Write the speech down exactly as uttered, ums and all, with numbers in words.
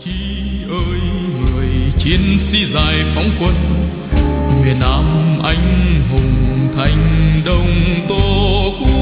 Chí ơi người chiến sĩ giải phóng quân miền Nam anh hùng thành đồng tổ quốc.